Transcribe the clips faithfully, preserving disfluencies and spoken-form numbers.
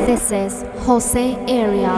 This is Jose Area.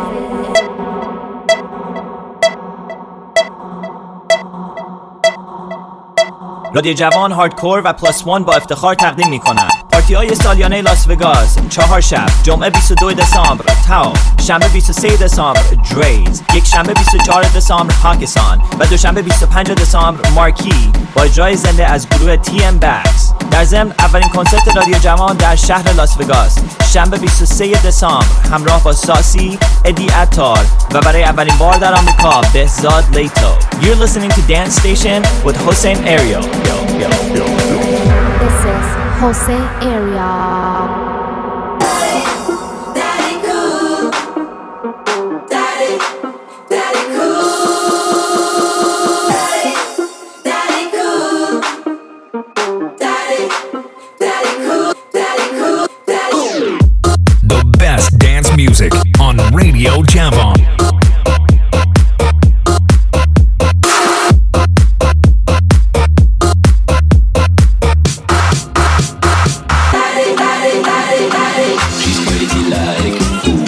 رادیو جوان هاردکور و پلاس وان با افتخار تقدیم میکنن پارتی های سالیانه لاس وگاس. چهار شب، جمعه بیست و دو دسامبر تاو، شنبه بیست و سه دسامبر دریز، یک شنبه بیست و چهار دسامبر هاکسان و دوشنبه بیست و پنج دسامبر مارکی با اجرای زنده از گروه تی ام بکس. در ضمن اولین کنسرت رادیو جوان در شهر لاس وگاس شنبه بیست و سه دسامبر همراه با ساسی، ادی عطار و برای اولین بار در آمریکا بهزاد لیتو. You're listening to Dance Station with Hossein Ariel. Yo, yo, yo, yo. This is Jose Area. Music on Radio Javon. She's crazy like ooh.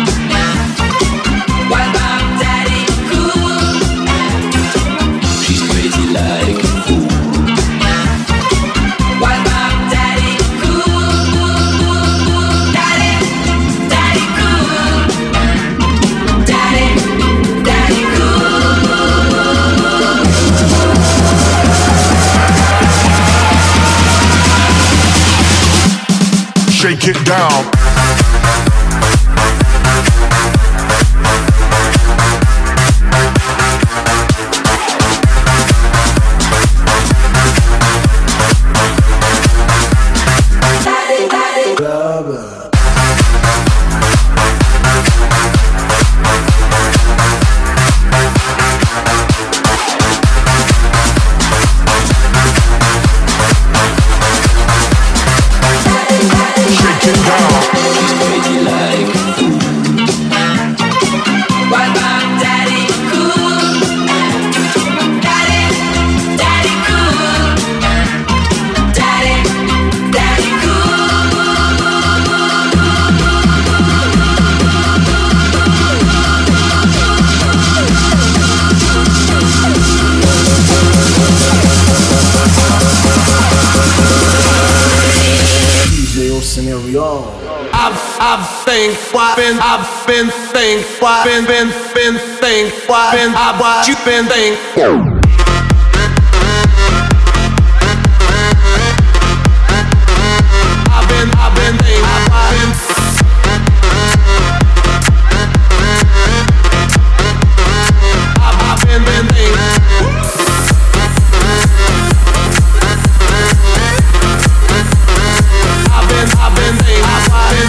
Why mom, daddy, cool. She's crazy like ooh. Why mom, daddy, cool. Daddy, daddy, cool. Daddy, daddy, cool. Shake it down. I've I've think why been I've been think why been been been think why been I've what you been think. I've been I've been think I've been. I've I've been been think. I've been I've been think I've been.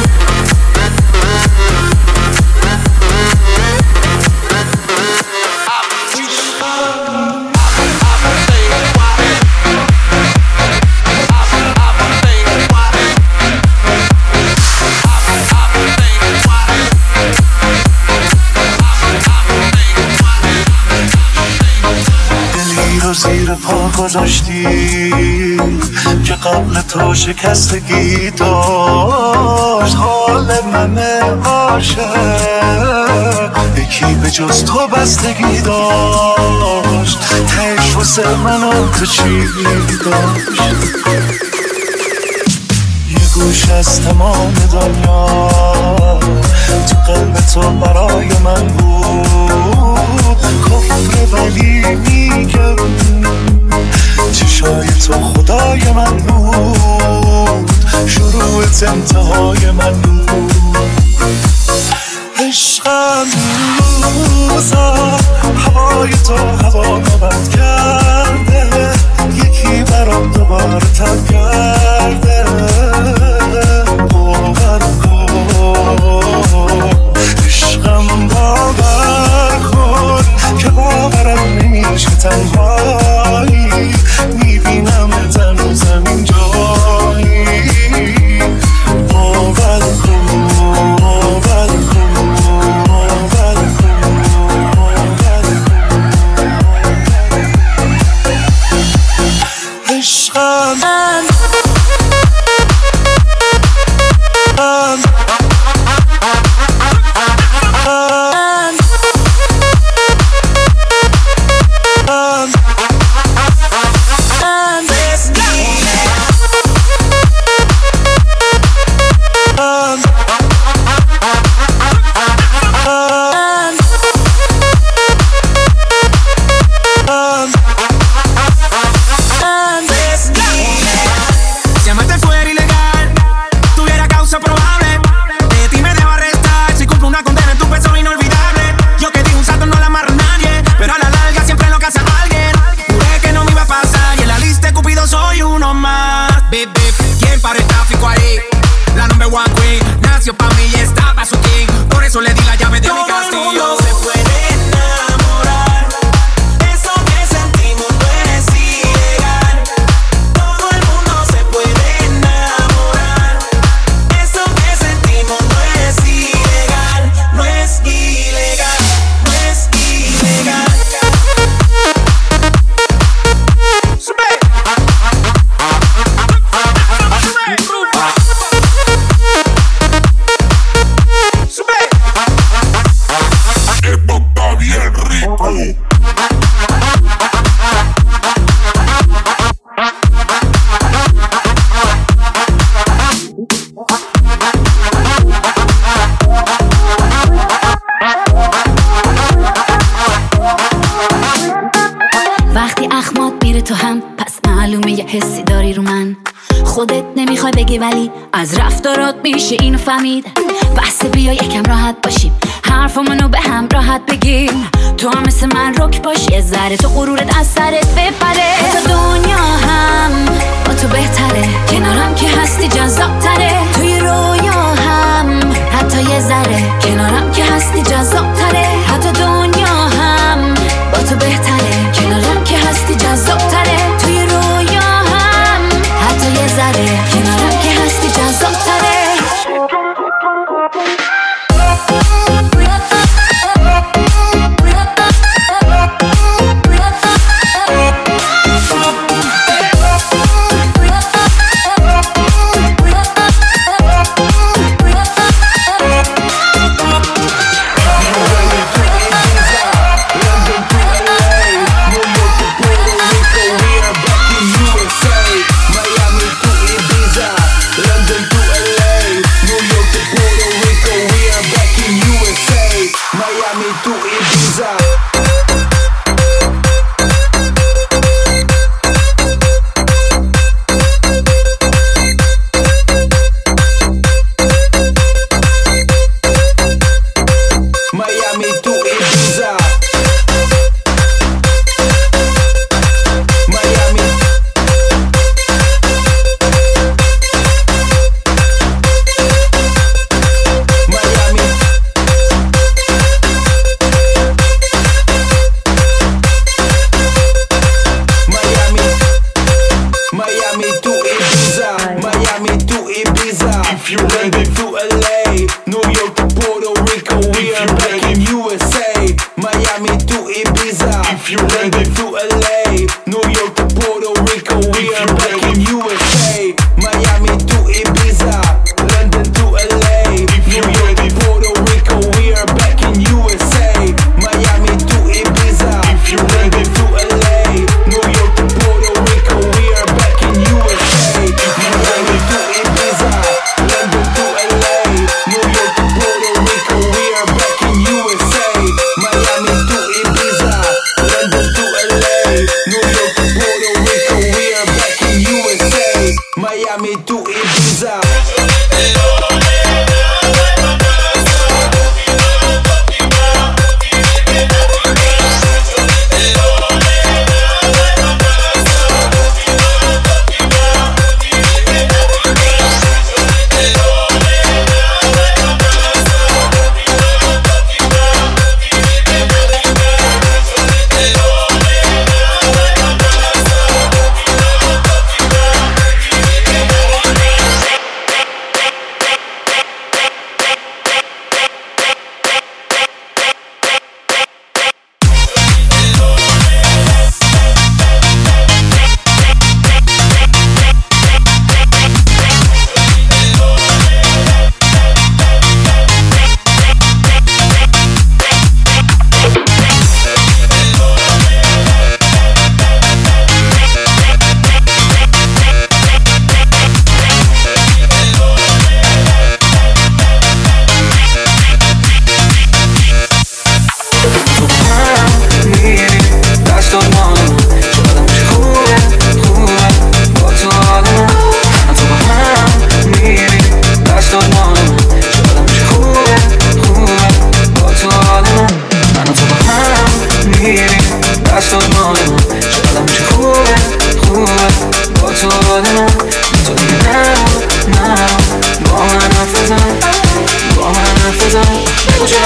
زیر پا گذاشتی که قبل تو شکستگی داشت. حال من عاشق یکی به جز تو بستگی داشت. تهش واسه من تو چی داشت؟ یه گوش از تمام دنیا تو قلب تو برای من بود. کفر ولی میگم چشای تو خدای من بود. شروعت انتهای من بود. عشقم روزا هوای تو هوا نبند کرده. یکی برام دوباره تب کرده. باور کن عشقم باور کن که باورم نمیشه تنهایی. میبینم هنوزم اینجایی. باور کن باور کن باور کن باور کن عشقم. nació pa' mí y está pa' su king. Por eso le di la llave de mi castillo. Todo el mundo se puede enamorar. Eso que sentimos no es ilegal. Todo el mundo se puede enamorar. Eso que sentimos no es ilegal. No es ilegal. No es ilegal. وقتی اخمات میره تو هم پس معلومه یه حسی داری رو من. خودت نمیخوای بگی ولی از رفتارات میشه اینو فهمید. بحث بیا یکم راحت باشیم، حرفمونو به هم راحت بگیم. تو هم مثل من رک باش، یه ذره تو غرورت از سرت بپره. تا دنیا هم با تو بهتره، کنارم که هستی جذاب تره. توی رویا هم حتی یه ذره، کنارم که هستی جذاب تره. حتی دنیا هم با تو بهتره، کنارم که هستی جذاب تره. توی رویا هم حتی یه ذره، کنارم که هستی جذاب تره.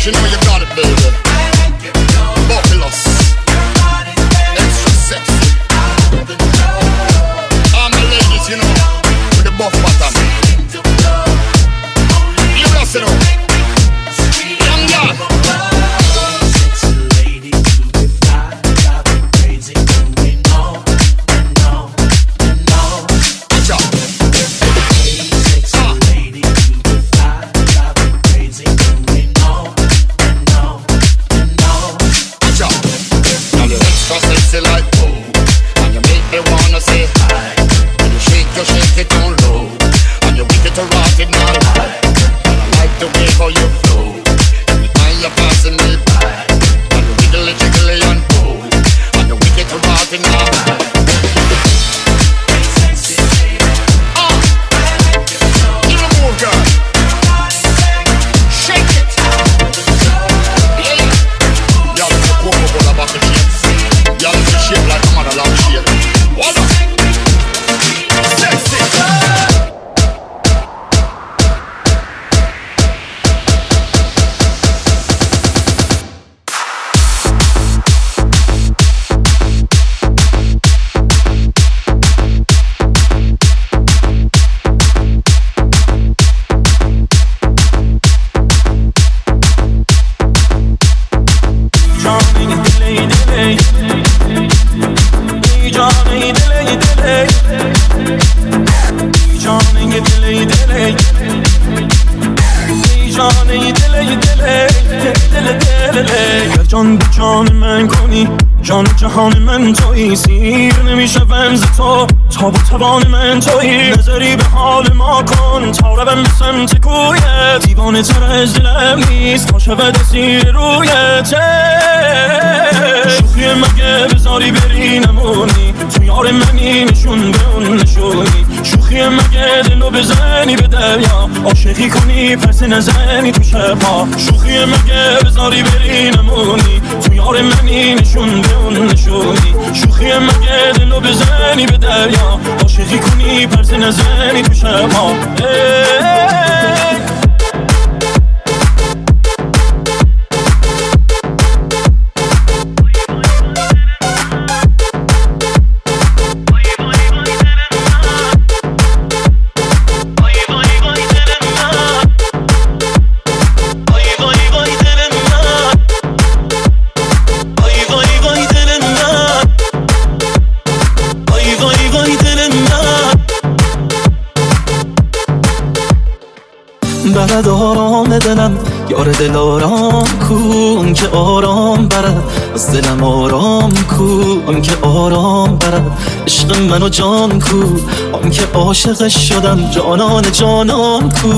Cause you know you got it, baby. Buckleless, extra sexy. All my ladies, you know, with the buff bottom. You just know, young girl. Like oh, and you make me wanna say hi. And you shake, you shake it down low, and you wicked to rot it now high. And I like the way how you flow, every time you're passing me by. And you wiggly jiggly and bow, and you wicked to rot it now high. Ah, you the move, girl. Shake it. Yeah, y'all is a Coca-Cola bottle shape. Y'all is a shape like a mother long shape. What up? Sexy. جان به جان من کنی جان جهان من تویی سیر نمیشم ز تو تا با توان من تویی نظری به حال ما کن تا روم به سمت کویت دیوانه تر از دلم نیست تا شود اسیر رویت شوخی مگه بذاری بری نمونی تو یار منی نشون به اون نشونی شوخی مگه دلو بزنی به دریا عاشقی کنی پس نزنی تو شبها شوخی مگه بذاری بری نمونی تو یار منی نشون به اون نشونی شوخی مگه دلو بزنی به دریا عاشقی کنی پس نزنی تو شبها برد آرام دلم یار دل آرام کن که آرام برد از دلم آرام کن که آرام برد عشق من و جان کو آن که عاشقش شدم جانان جانان کو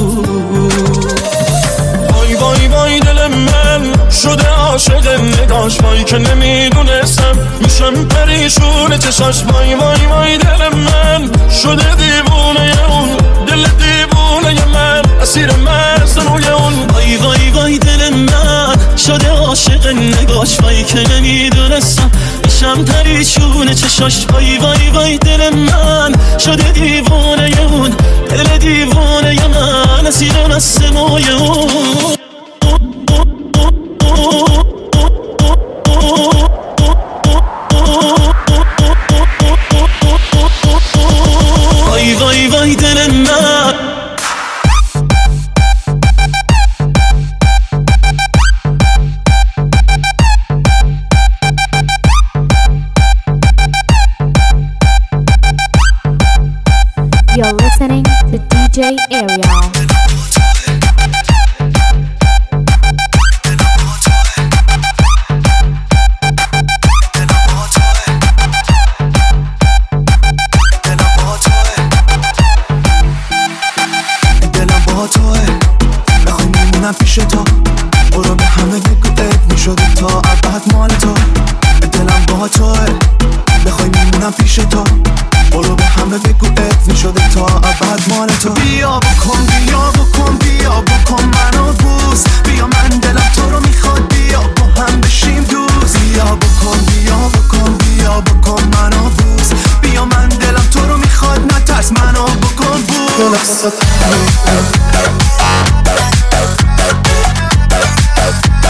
وای وای وای دل من شده عاشق نگاش وای که نمیدونستم میشم پریشون چشاش وای وای وای دل من شده دیوونه اون دل دیوونه من اسیر من سنوی اون وای وای وای دل من شده عاشق نگاش وای که نمیدونستم میشم پریشون چشاش وای وای وای دل من شده دیوونه اون دل دیوونه من اسیر من سنوی اون وای وای وای دل من You're listening to D J Ariel. پیش تو برو به همه بگو ات میشده تا ابد مال تو دلم با توه بخوای میمونم پیش تو برو به همه بگو ات میشده تا ابد مال تو بیا بکن بیا بکن بیا بکن منو بوس بیا من دلم تو رو میخواد بیا با هم بشیم دوست بیا بکن بیا بکن بیا بکن منو بوس بیا من دلم تو رو میخواد نترس منو بکن بوس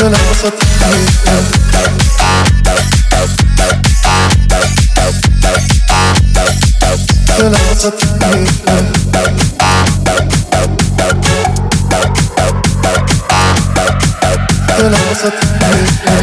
دلم واسه تنگیشه دلم واسه تنگیشه دلم واسه تنگیشه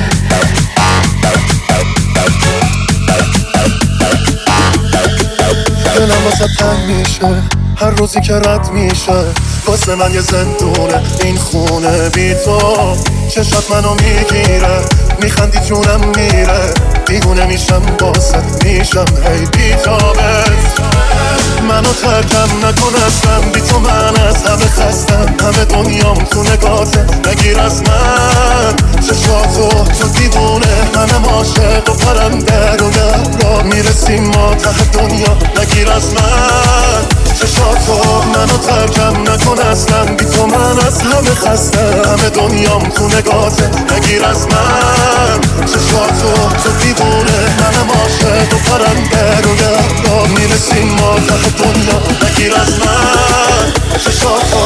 دلم واسه تنگ میشه هر روزی که رد میشه واسه من یه زندونه این خونه بی تو چشات منو میگیره میخندی جونم میره دیوونه میشم واسه میشم هی بی تابت منو ترکم نکن اصلا بی تو من از همه خستم همه دنیام تو نگاته نگیر از من چشاتو تو دیوونه منم عاشق و پرنده رو را میرسیم ما ته دنیا نگیر از من چشاتو منو ترکم نکن اصلا بی تو من از همه خستم همه دنیام تو نگاته نگیر از من چشاتو تو دیوونه منم عاشق و پرنده رو را میرسیم ما ته دنیا نگیر از من چشاتو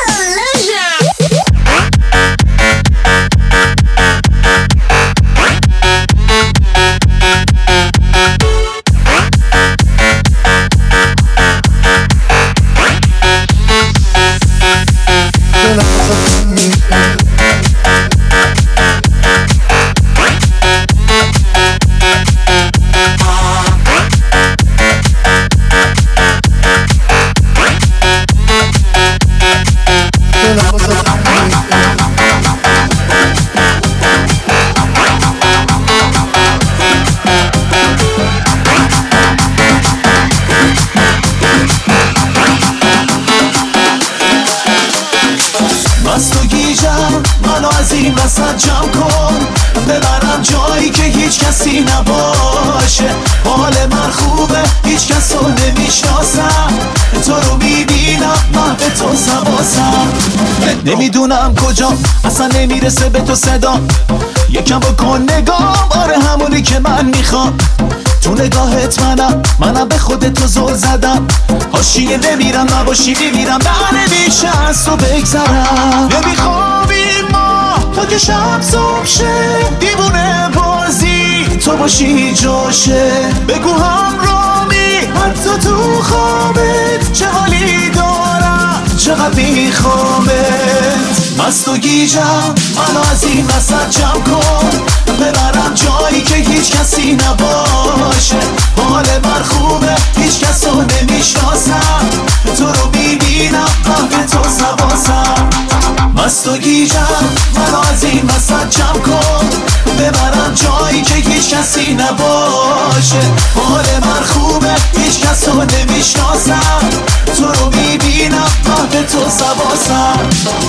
جمع کن ببرم جایی که هیچ کسی نباشه حال من خوبه هیچ کس رو نمیشناسم تو رو میبینم من به تو سواسم نمیدونم کجا اصلا نمیرسه به تو صدا یکم بکن نگام آره همونی که من میخوام تو نگاهت منم منم به خودت تو زل زدم حاشیه نمیرم نباشی میمیرم نه نمیشه از تو بگذرم نمیخوابیم ما تا که شب صبح شه دیوونه بازی تو باشی جاشه بگو همرامی حتی تو خوابت چه حالی دارم چقدر میخوامت مست و گیجم منو از این وسط جمع کن ببرم جایی که هیچ کسی نباشه حال من خوبه هیچ کس رو نمیشناسم تو رو میبینم من به تو سواسم مست و گیجم منو از این وسط جمع کن ببرم جایی که هیچ کسی نباشه حال من خوبه هیچ کس رو نمیشناسم تو رو میبینم من به تو سواسم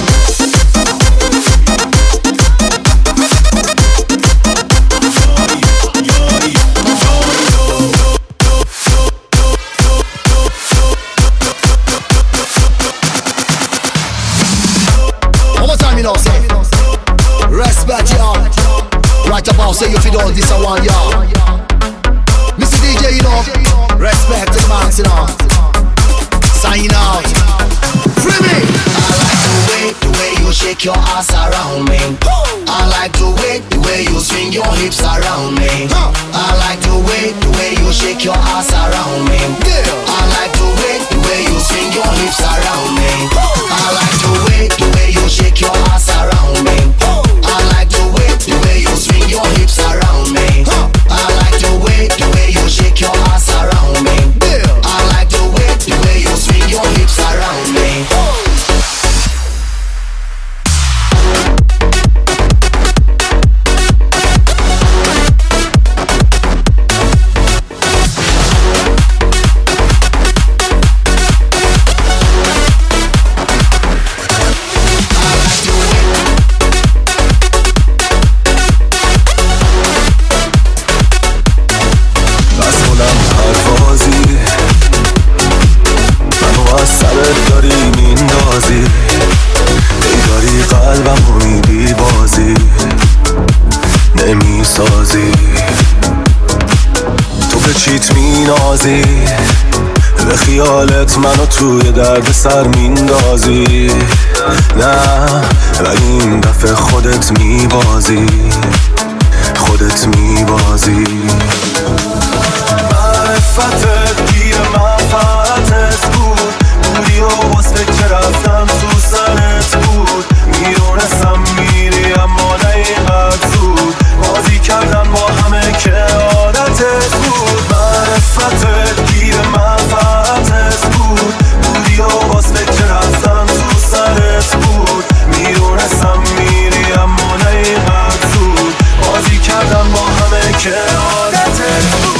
Respect y'all. Right about say if you don't this I want y'all. Mister D J, you know. Respect to the max, you know. Sign out. Free me. I like the way, the way you shake your ass around me. I like the way, the way you swing your hips around me. I like the way, the way you shake your ass around me. I like the way, the way you swing your hips around me. I like the way, the way you shake your ass around me. I like the way, the way you swing your hips around me. I like the way, the way you shake your ass around me. I like the way, the way you swing your hips around me. به خیالت منو توی درد سر میندازی نه ولی این دفعه خودت میبازی بازی خودت میبازی معرفتت گیر منفعتت بود بودی و باز فکر رفتم تو سرت بود میدونستم میری اما نه اینقدر زود بازی کردن با همه که عادتت بود معرفتت گیر منفعتت بود بودی و باز فکر رفتم تو سرت بود میدونستم میری اما نه اینقدر زود بازی کردن با همه که عادتت بود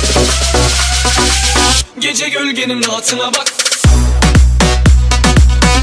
Gece gölgenin rahatına bak.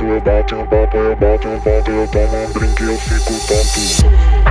tanto, eu bato, eu bato, eu bato, eu bato, eu tomo um drink e eu fico tonto.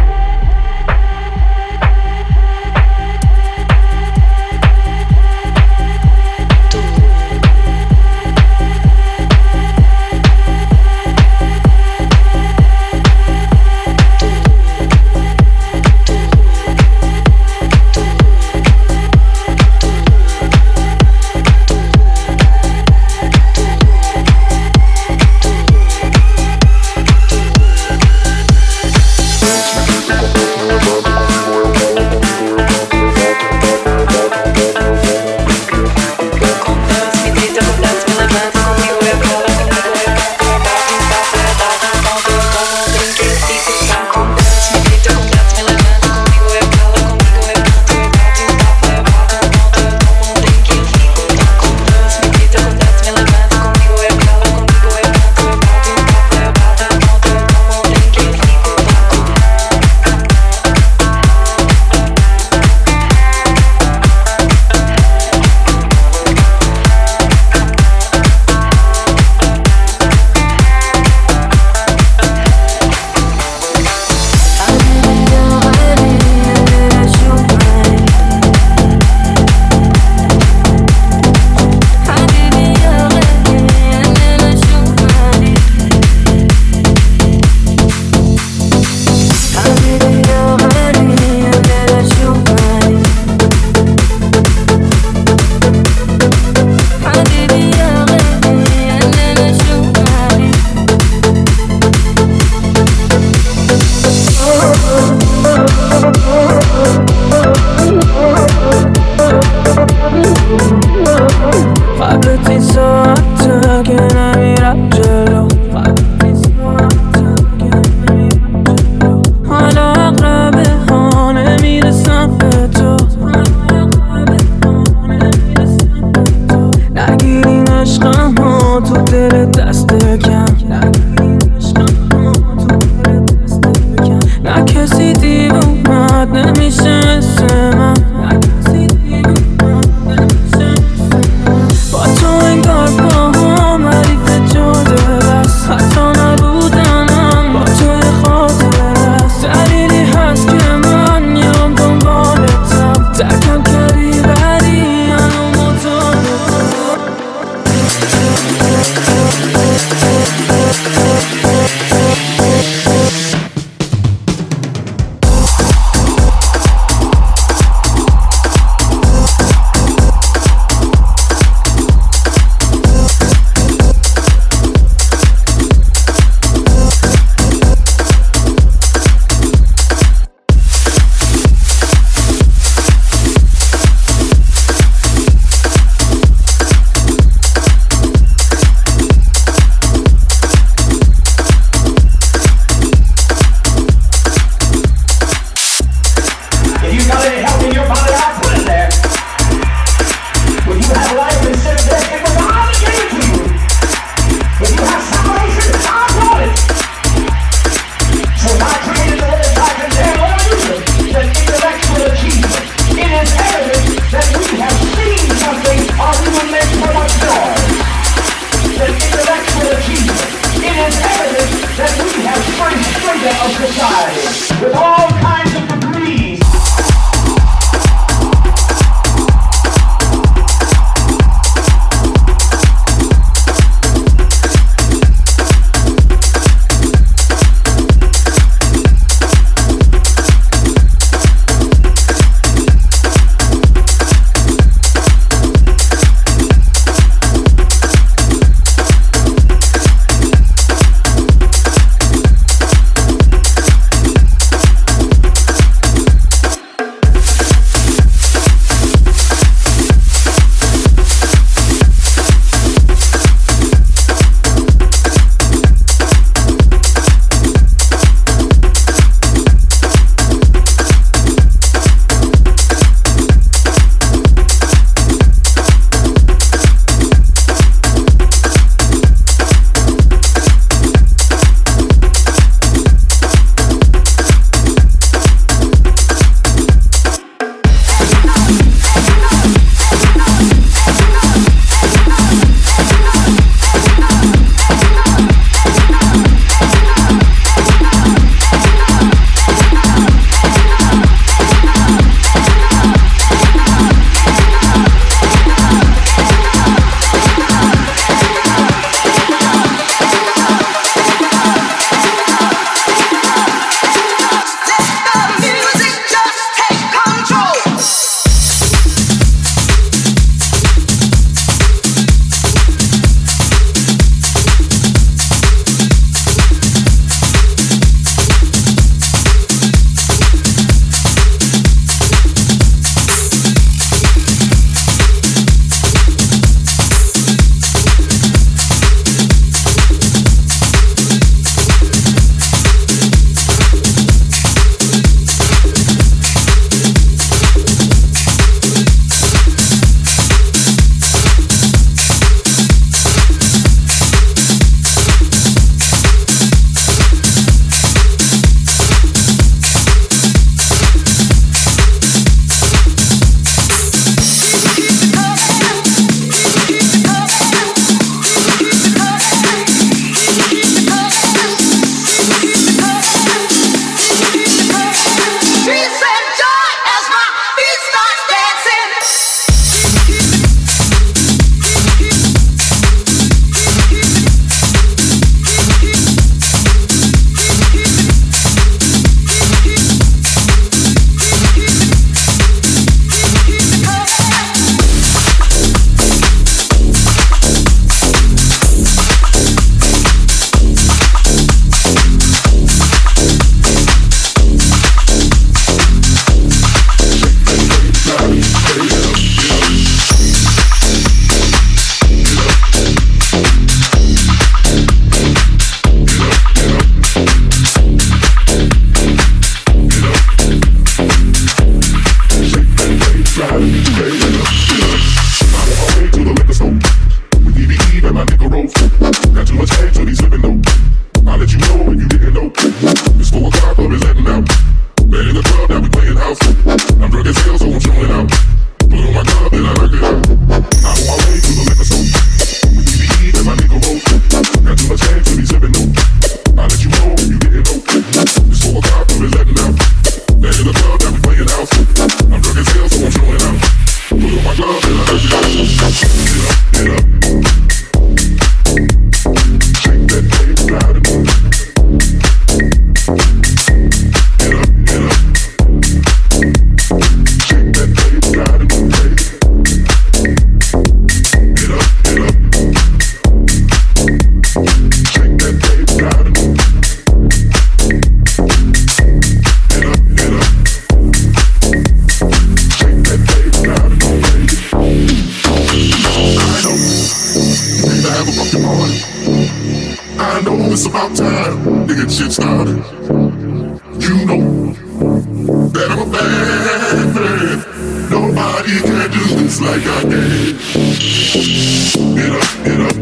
it's about time to get shit started. You know that I'm a bad man. Nobody can do this like I can. Get up, get up.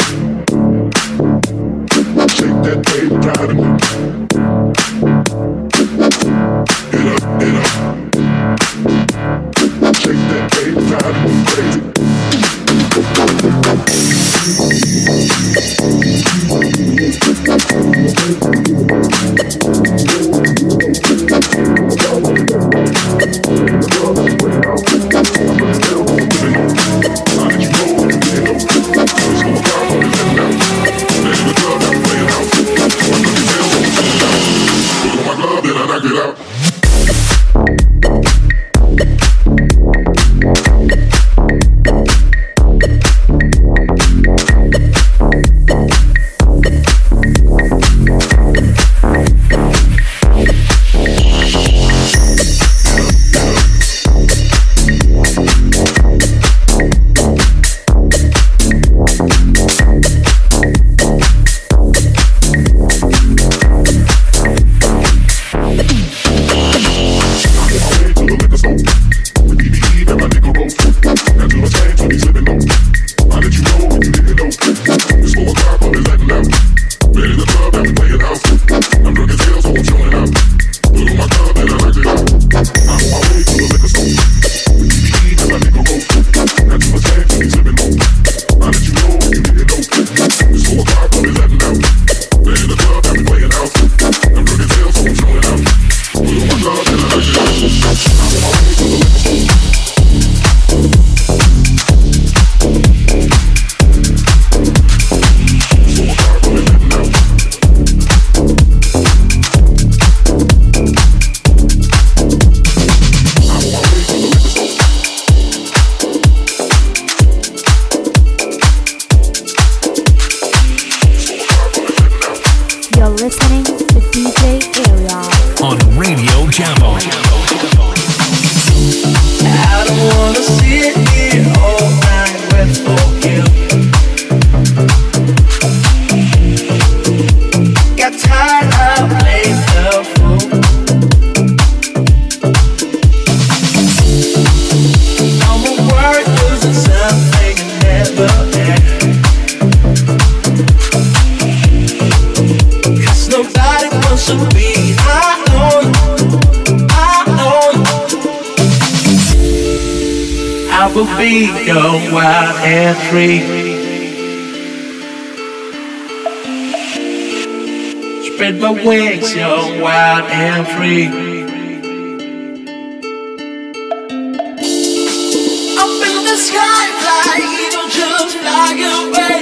Shake that baby, proud of me. Get up, get up. Shake that baby, proud of me, crazy. Get out. listening to D J Area on Radio Jambo. I don't wanna sit here all night wait for you. Got tired of playing the fool. No more words losing something I never had. Cause nobody wants to be. I know you, I know you. I will be your wild and free. Spread my wings, you're wild and free. Up in the sky, fly, don't just fly away.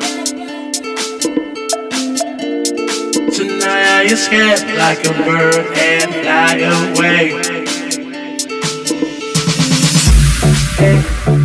Tonight I escape like a bird and fly away. Hey.